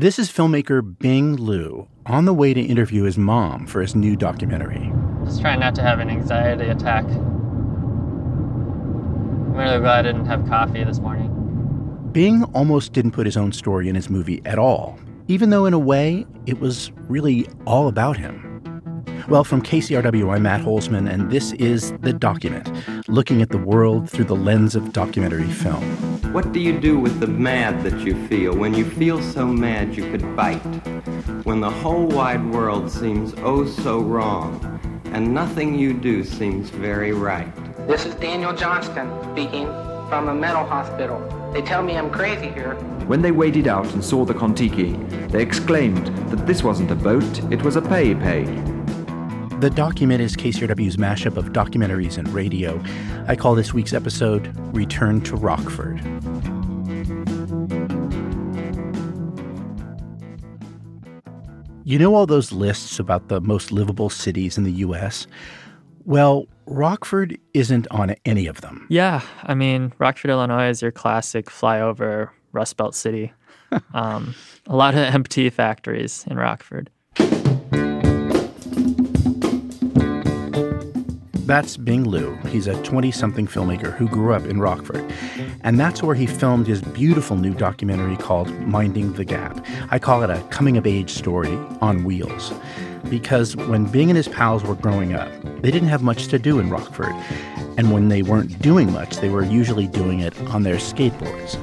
This is filmmaker Bing Liu on the way to interview his mom for his new documentary. Just trying not to have an anxiety attack. I'm really glad I didn't have coffee this morning. Bing almost didn't put his own story in his movie at all, even though in a way it was really all about him. Well, from KCRW, I'm Matt Holzman, and this is The Document, looking at the world through the lens of documentary film. What do you do with the mad that you feel when you feel so mad you could bite? When the whole wide world seems oh so wrong, and nothing you do seems very right. This is Daniel Johnston speaking from a mental hospital. They tell me I'm crazy here. When they waded out and saw the Kon-Tiki, they exclaimed that this wasn't a boat, it was a pei-pei. The Document is KCRW's mashup of documentaries and radio. I call this week's episode Return to Rockford. You know all those lists about the most livable cities in the U.S.? Well, Rockford isn't on any of them. Yeah, I mean, Rockford, Illinois is your classic flyover Rust Belt city. A lot of empty factories in Rockford. That's Bing Liu. He's a 20-something filmmaker who grew up in Rockford. And that's where he filmed his beautiful new documentary called Minding the Gap. I call it a coming-of-age story on wheels. Because when Bing and his pals were growing up, they didn't have much to do in Rockford. And when they weren't doing much, they were usually doing it on their skateboards.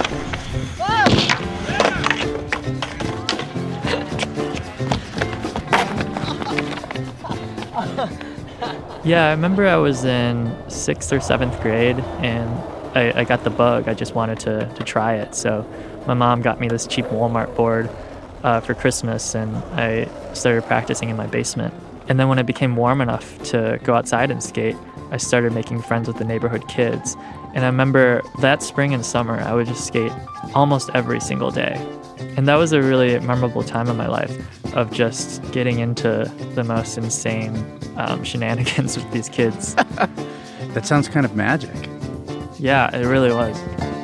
Yeah, I remember I was in 6th or 7th grade, and I got the bug. I just wanted to try it. So my mom got me this cheap Walmart board for Christmas, and I started practicing in my basement. And then when it became warm enough to go outside and skate, I started making friends with the neighborhood kids. And I remember that spring and summer, I would just skate almost every single day. And that was a really memorable time in my life of just getting into the most insane shenanigans with these kids. That sounds kind of magic. Yeah, it really was.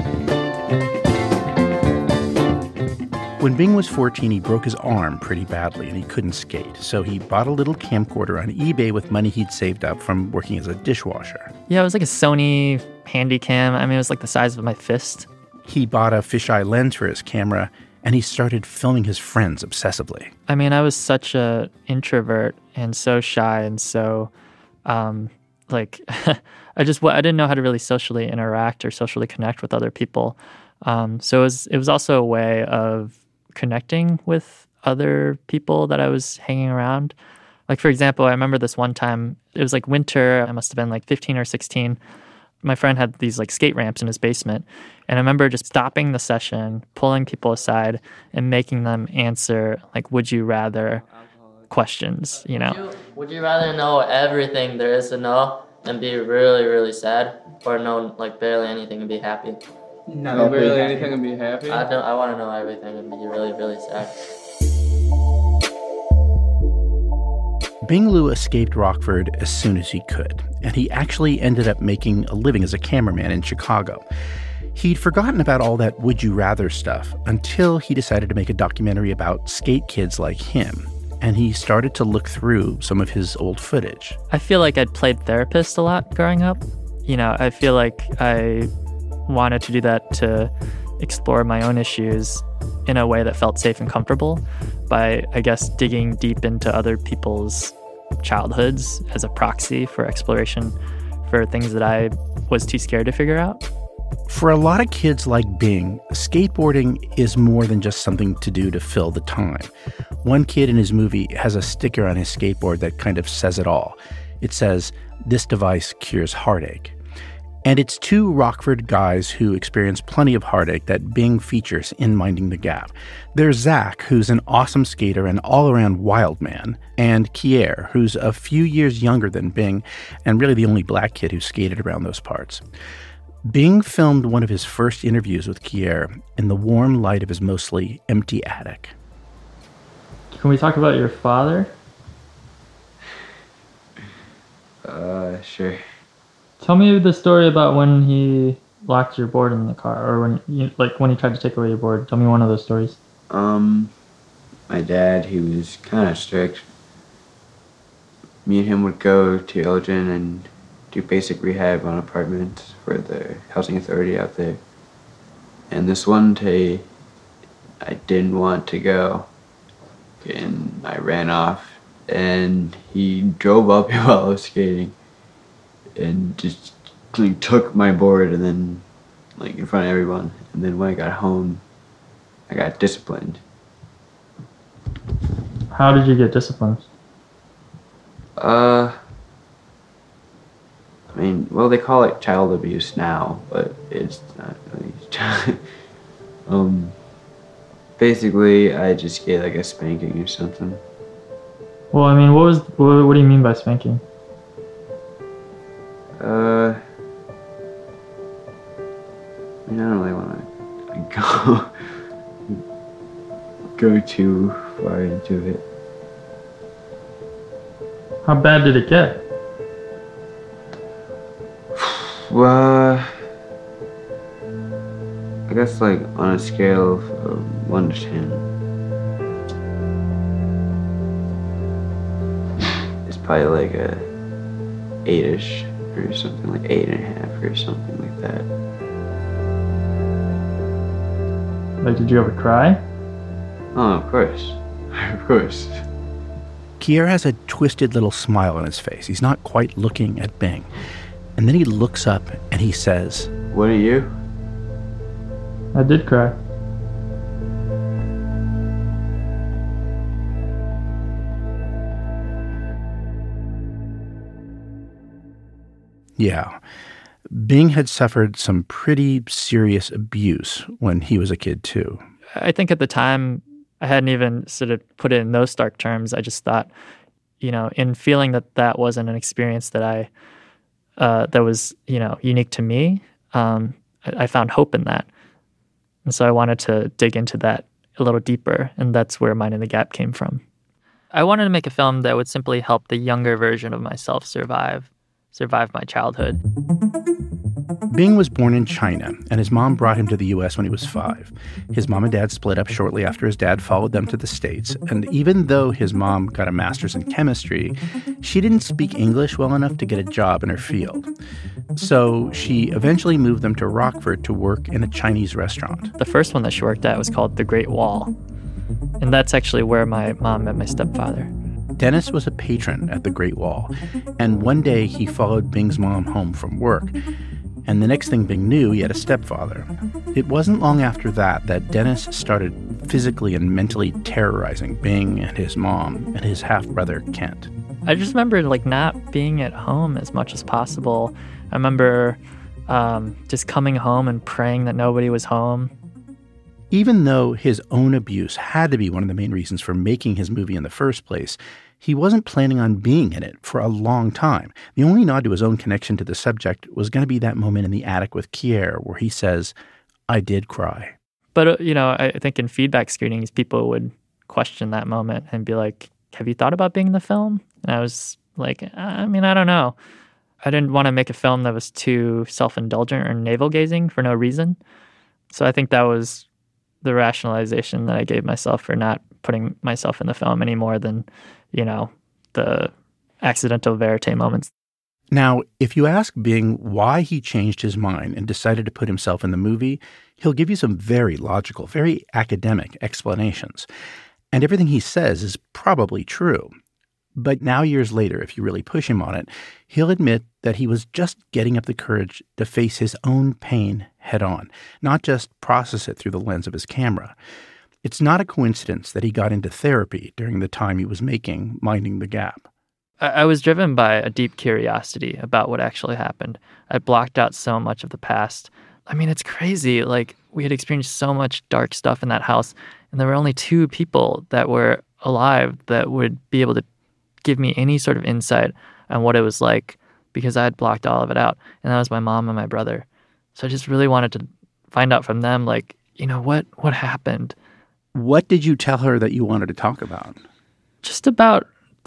When Bing was 14, he broke his arm pretty badly and he couldn't skate. So he bought a little camcorder on eBay with money he'd saved up from working as a dishwasher. Yeah, it was like a Sony Handycam. I mean, it was like the size of my fist. He bought a fisheye lens for his camera, and he started filming his friends obsessively. I mean, I was such an introvert and so shy and so, I didn't know how to really socially interact or socially connect with other people. So it was also a way of connecting with other people that I was hanging around. Like, for example, I remember this one time, it was like winter, I must have been like 15 or 16. My friend had these like skate ramps in his basement. And I remember just stopping the session, pulling people aside and making them answer like, would you rather questions, you know? Would you rather know everything there is to know and be really, really sad, or know like barely anything and be happy? No, barely anything and be happy? I want to know everything and be really, really sad. Bing Liu escaped Rockford as soon as he could, and he actually ended up making a living as a cameraman in Chicago. He'd forgotten about all that would you rather stuff until he decided to make a documentary about skate kids like him, and he started to look through some of his old footage. I feel like I'd played therapist a lot growing up. You know, I feel like I wanted to do that to explore my own issues in a way that felt safe and comfortable by, I guess, digging deep into other people's childhoods as a proxy for exploration for things that I was too scared to figure out. For a lot of kids like Bing, skateboarding is more than just something to do to fill the time. One kid in his movie has a sticker on his skateboard that kind of says it all. It says, "This device cures heartache." And it's two Rockford guys who experience plenty of heartache that Bing features in Minding the Gap. There's Zach, who's an awesome skater and all-around wild man, and Kier, who's a few years younger than Bing and really the only black kid who skated around those parts. Bing filmed one of his first interviews with Kier in the warm light of his mostly empty attic. Can we talk about your father? Sure. Tell me the story about when he locked your board in the car, or when he tried to take away your board. Tell me one of those stories. My dad, he was kind of strict. Me and him would go to Elgin and do basic rehab on apartments for the housing authority out there. And this one day, I didn't want to go, and I ran off, and he drove up while I was skating, and just took my board, and then, in front of everyone. And then when I got home, I got disciplined. How did you get disciplined? They call it child abuse now, but it's not really. Basically, I just get a spanking or something. Well, what do you mean by spanking? I don't really want to go too far into it. How bad did it get? Well, I guess on a scale of 1 to 10, it's probably a 8-ish or something, 8.5 or something like that. Did you ever cry? Oh, of course. Of course. Kier has a twisted little smile on his face. He's not quite looking at Bing. And then he looks up and he says, "What are you?" I did cry. Yeah. Bing had suffered some pretty serious abuse when he was a kid, too. I think at the time, I hadn't even sort of put it in those stark terms. I just thought, in feeling that wasn't an experience that that was, unique to me, I found hope in that. And so I wanted to dig into that a little deeper, and that's where Minding the Gap came from. I wanted to make a film that would simply help the younger version of myself survive my childhood. Bing was born in China, and his mom brought him to the U.S. when he was 5. His mom and dad split up shortly after his dad followed them to the States, and even though his mom got a master's in chemistry, she didn't speak English well enough to get a job in her field. So she eventually moved them to Rockford to work in a Chinese restaurant. The first one that she worked at was called The Great Wall, and that's actually where my mom met my stepfather. Dennis was a patron at the Great Wall, and one day he followed Bing's mom home from work. And the next thing Bing knew, he had a stepfather. It wasn't long after that Dennis started physically and mentally terrorizing Bing and his mom and his half-brother, Kent. I just remember not being at home as much as possible. I remember just coming home and praying that nobody was home. Even though his own abuse had to be one of the main reasons for making his movie in the first place, he wasn't planning on being in it for a long time. The only nod to his own connection to the subject was going to be that moment in the attic with Kier where he says, "I did cry." But, I think in feedback screenings, people would question that moment and be like, "Have you thought about being in the film?" And I was like, I don't know. I didn't want to make a film that was too self-indulgent or navel-gazing for no reason. So I think that was the rationalization that I gave myself for not putting myself in the film any more than, the accidental verite moments. Now, if you ask Bing why he changed his mind and decided to put himself in the movie, he'll give you some very logical, very academic explanations. And everything he says is probably true. But now, years later, if you really push him on it, he'll admit that he was just getting up the courage to face his own pain head on, not just process it through the lens of his camera. It's not a coincidence that he got into therapy during the time he was making Minding the Gap. I was driven by a deep curiosity about what actually happened. I blocked out so much of the past. It's crazy. We had experienced so much dark stuff in that house, and there were only 2 people that were alive that would be able to give me any sort of insight on what it was like, because I had blocked all of it out, and that was my mom and my brother. So I just really wanted to find out from them, what happened. What did you tell her that you wanted to talk about? Just about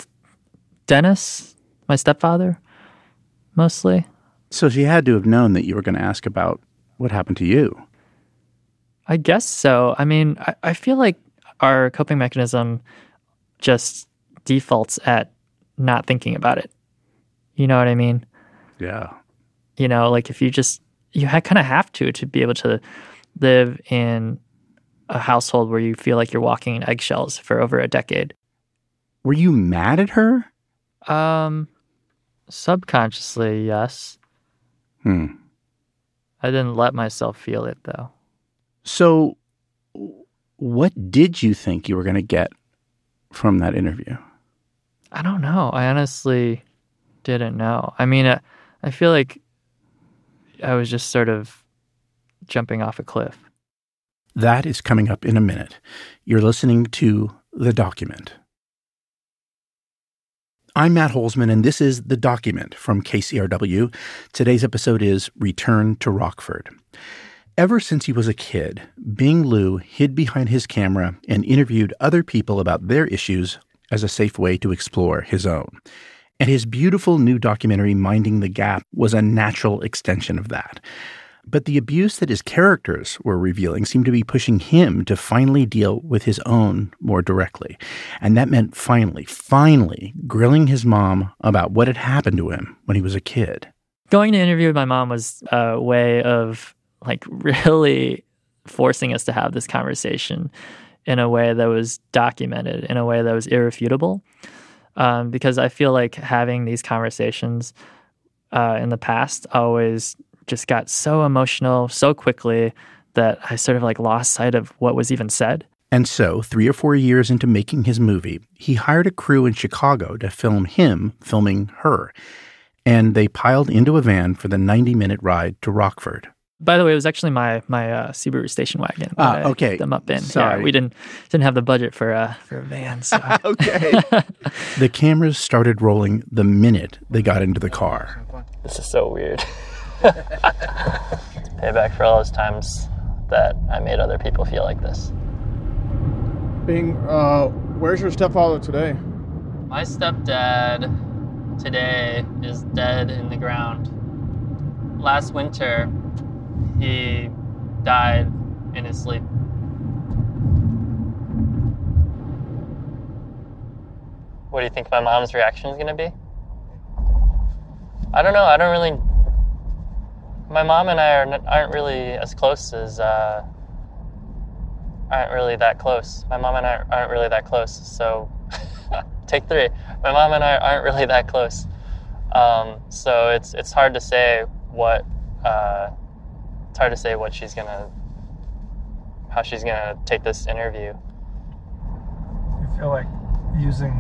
Dennis, my stepfather, mostly. So she had to have known that you were going to ask about what happened to you. I guess so. I feel like our coping mechanism just defaults at not thinking about it. You know what I mean? Yeah. You know, like if you kind of have to be able to live in a household where you feel like you're walking in eggshells for over a decade. Were you mad at her? Subconsciously, yes. I didn't let myself feel it, though. So what did you think you were going to get from that interview? I don't know. I honestly didn't know. I mean, I feel like I was just sort of jumping off a cliff. That is coming up in a minute. You're listening to The Document. I'm Matt Holzman, and this is The Document from KCRW. Today's episode is Return to Rockford. Ever since he was a kid, Bing Liu hid behind his camera and interviewed other people about their issues as a safe way to explore his own. And his beautiful new documentary, Minding the Gap, was a natural extension of that. But the abuse that his characters were revealing seemed to be pushing him to finally deal with his own more directly. And that meant finally grilling his mom about what had happened to him when he was a kid. Going to interview with my mom was a way of like really forcing us to have this conversation in a way that was documented, in a way that was irrefutable. Because I feel like having these conversations in the past always just got so emotional so quickly that I sort of like lost sight of what was even said. And so, 3 or 4 years into making his movie, he hired a crew in Chicago to film him filming her. And they piled into a van for the 90-minute ride to Rockford. By the way, it was actually my Subaru station wagon. Okay. Them up in. Sorry. Yeah, we didn't have the budget for a van. So. Okay. The cameras started rolling the minute they got into the car. This is so weird. It's payback for all those times that I made other people feel like this. Bing, where's your stepfather today? My stepdad today is dead in the ground. Last winter, he died in his sleep. What do you think my mom's reaction is going to be? I don't know. My mom and I aren't really as close as, aren't really that close. My mom and I aren't really that close, so take 3. My mom and I aren't really that close. So it's hard to say what, how she's gonna take this interview. You feel like using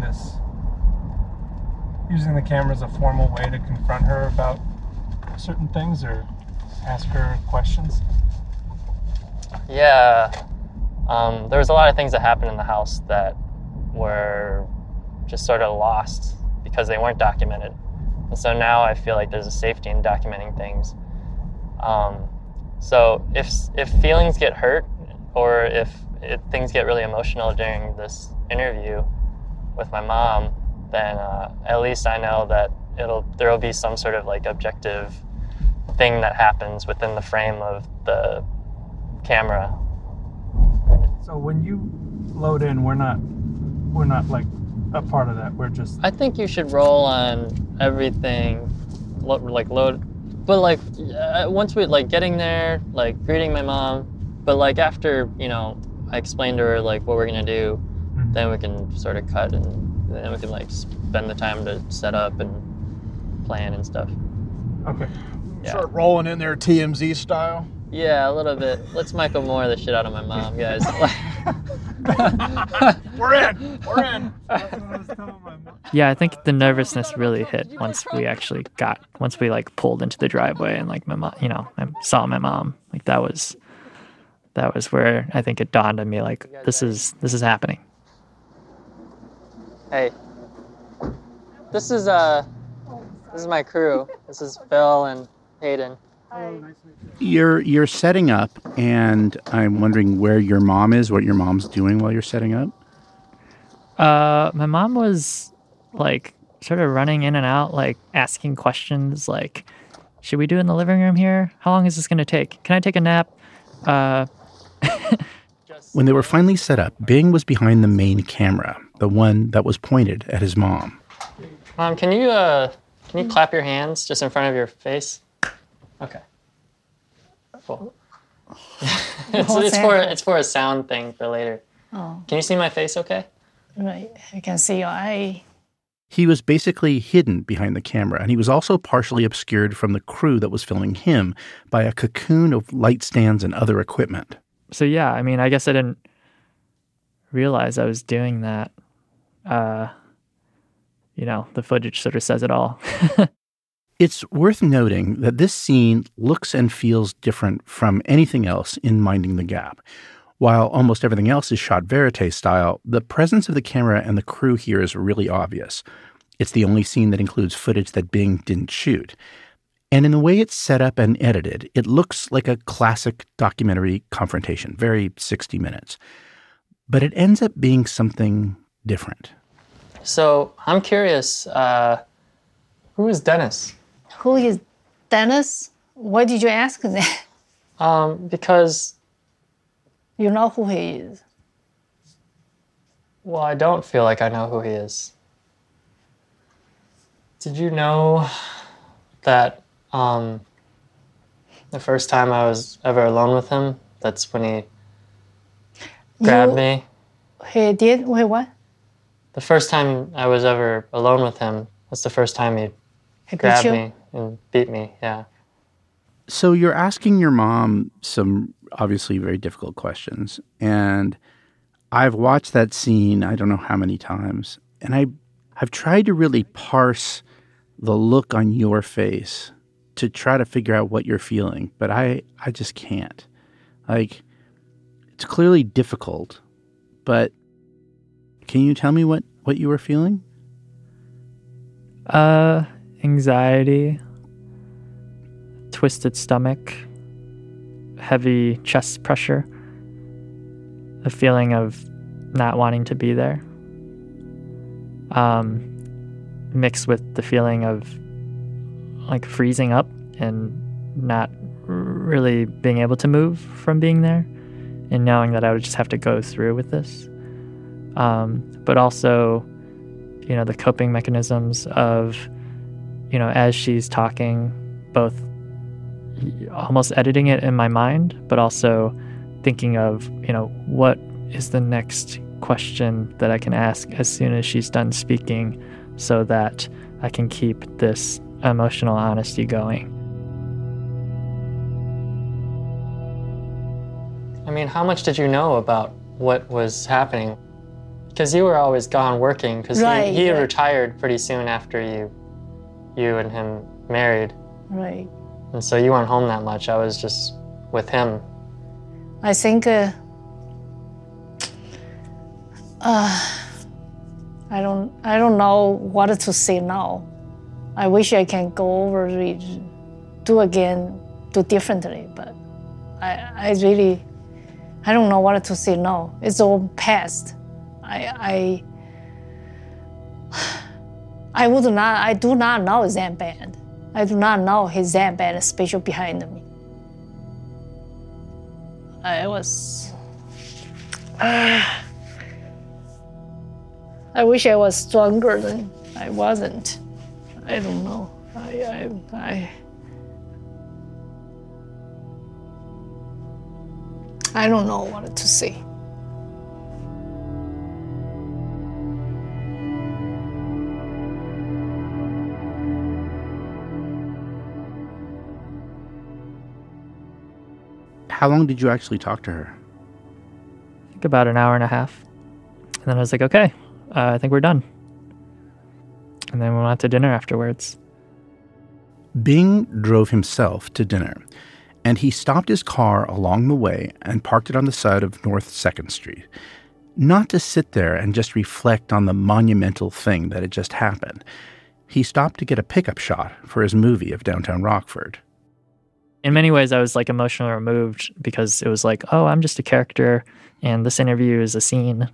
the camera as a formal way to confront her about certain things or ask her questions? Yeah. There was a lot of things that happened in the house that were just sort of lost because they weren't documented. And so now I feel like there's a safety in documenting things. So if feelings get hurt or if things get really emotional during this interview with my mom, then at least I know that there'll be some sort of like objective thing that happens within the frame of the camera. So when you load in, we're not like a part of that. We're just. I think you should roll on everything, like load, but like once we like getting there, like greeting my mom, but like after I explained to her like what we're gonna do, then we can sort of cut and then we can like spend the time to set up and plan and stuff. Okay. Yeah. Start rolling in there TMZ style. Yeah, a little bit. Let's Michael Moore the shit out of my mom, guys. We're in. Yeah, I think the nervousness really hit once we like pulled into the driveway and like my mom, I saw my mom. Like that was where I think it dawned on me like this is happening. Hey, this is my crew. This is Phil and Hayden. You're setting up, and I'm wondering where your mom is, what your mom's doing while you're setting up. My mom was like sort of running in and out, like asking questions like, should we do it in the living room here? How long is this going to take? Can I take a nap? When they were finally set up, Bing was behind the main camera, the one that was pointed at his mom. Mom, can you clap your hands just in front of your face? Okay. Cool. it's for a sound thing for later. Oh. Can you see my face okay? Right. I can see your eye. He was basically hidden behind the camera, and he was also partially obscured from the crew that was filming him by a cocoon of light stands and other equipment. So yeah, I mean, I guess I didn't realize I was doing that. The footage sort of says it all. It's worth noting that this scene looks and feels different from anything else in Minding the Gap. While almost everything else is shot verite style, the presence of the camera and the crew here is really obvious. It's the only scene that includes footage that Bing didn't shoot. And in the way it's set up and edited, it looks like a classic documentary confrontation, very 60 Minutes. But it ends up being something different. So I'm curious, who is Dennis? Who is Dennis? Why did you ask that? Because... You know who he is. Well, I don't feel like I know who he is. Did you know that the first time I was ever alone with him, that's when he grabbed me? He did? Wait, what? The first time I was ever alone with him, that's the first time he grabbed me and beat me, yeah. So you're asking your mom some obviously very difficult questions. And I've watched that scene I don't know how many times. And I've tried to really parse the look on your face to try to figure out what you're feeling. But I just can't. Like, it's clearly difficult. But can you tell me what you were feeling? Anxiety. Twisted stomach, heavy chest pressure, a feeling of not wanting to be there, mixed with the feeling of like freezing up and not really being able to move from being there and knowing that I would just have to go through with this. But also, the coping mechanisms of, as she's talking, both almost editing it in my mind, but also thinking of, what is the next question that I can ask as soon as she's done speaking so that I can keep this emotional honesty going. I mean, how much did you know about what was happening? Because you were always gone working, because he retired pretty soon after you and him married. Right. And so you weren't home that much. I was just with him. I think I don't know what to say now. I wish I can go over it, do differently, but I don't know what to say now. It's all past. I do not know that bad. I do not know he's that bad, special behind me. I wish I was stronger than I wasn't. I don't know. I don't know what to say. How long did you actually talk to her? I think about an hour and a half. And then I was like, okay, I think we're done. And then we went out to dinner afterwards. Bing drove himself to dinner, and he stopped his car along the way and parked it on the side of North 2nd Street. Not to sit there and just reflect on the monumental thing that had just happened. He stopped to get a pickup shot for his movie of downtown Rockford. In many ways, I was like emotionally removed because it was like, oh, I'm just a character and this interview is a scene,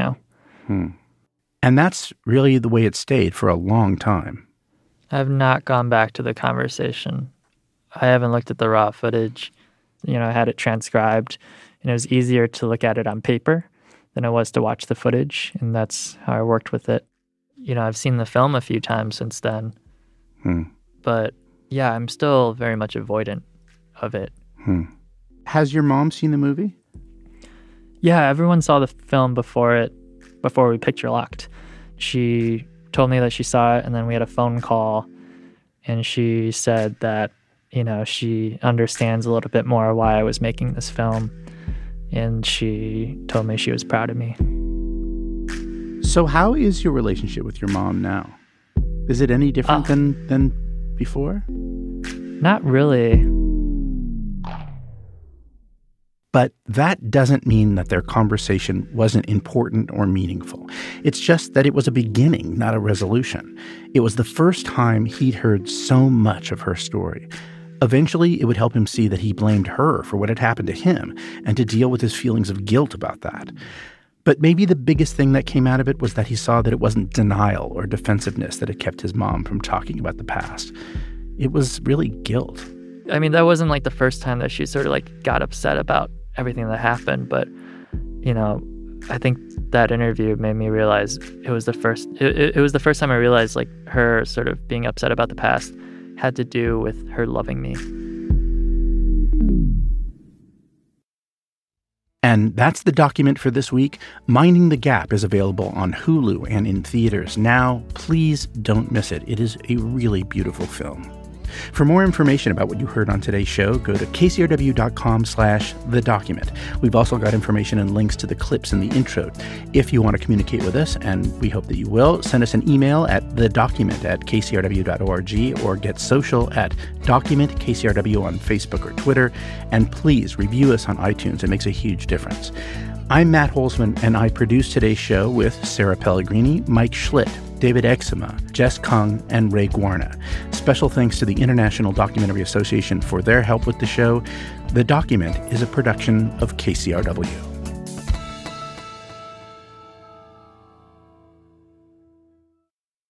And that's really the way it stayed for a long time. I have not gone back to the conversation. I haven't looked at the raw footage. I had it transcribed. And it was easier to look at it on paper than it was to watch the footage. And that's how I worked with it. You know, I've seen the film a few times since then. But yeah, I'm still very much avoidant of it. Has your mom seen the movie? Yeah, everyone saw the film before we picture locked. She told me that she saw it, and then we had a phone call, and she said that, you know, she understands a little bit more why I was making this film, and she told me she was proud of me. So how is your relationship with your mom now? Is it any different than before? Not really. But that doesn't mean that their conversation wasn't important or meaningful. It's just that it was a beginning, not a resolution. It was the first time he'd heard so much of her story. Eventually, it would help him see that he blamed her for what had happened to him and to deal with his feelings of guilt about that. But maybe the biggest thing that came out of it was that he saw that it wasn't denial or defensiveness that had kept his mom from talking about the past. It was really guilt. I mean, that wasn't like the first time that she sort of like got upset about everything that happened, but, you know, I think that interview made me realize it was the first time I realized like her sort of being upset about the past had to do with her loving me. And that's the document for this week. Minding the Gap is available on Hulu and in theaters now. Please don't miss it. It is a really beautiful film. For more information about what you heard on today's show, go to kcrw.com/the document. We've also got information and links to the clips in the intro. If you want to communicate with us, and we hope that you will, send us an email at thedocument@kcrw.org or get social at documentkcrw on Facebook or Twitter. And please review us on iTunes. It makes a huge difference. I'm Matt Holzman, and I produce today's show with Sarah Pellegrini, Mike Schlitt, David Exuma, Jess Kung, and Ray Guarna. Special thanks to the International Documentary Association for their help with the show. The Document is a production of KCRW.